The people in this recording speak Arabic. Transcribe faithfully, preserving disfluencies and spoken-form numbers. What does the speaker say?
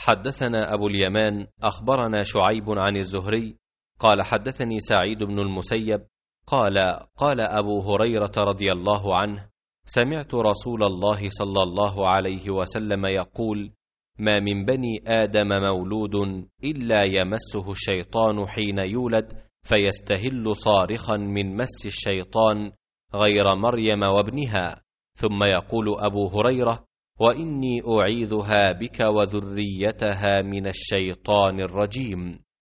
حدثنا أبو اليمان أخبرنا شعيب عن الزهري قال حدثني سعيد بن المسيب قال قال أبو هريرة رضي الله عنه: سمعت رسول الله صلى الله عليه وسلم يقول: ما من بني آدم مولود إلا يمسه الشيطان حين يولد فيستهل صارخا من مس الشيطان غير مريم وابنها. ثم يقول أبو هريرة: وإني أعيذها بك وذريتها من الشيطان الرجيم.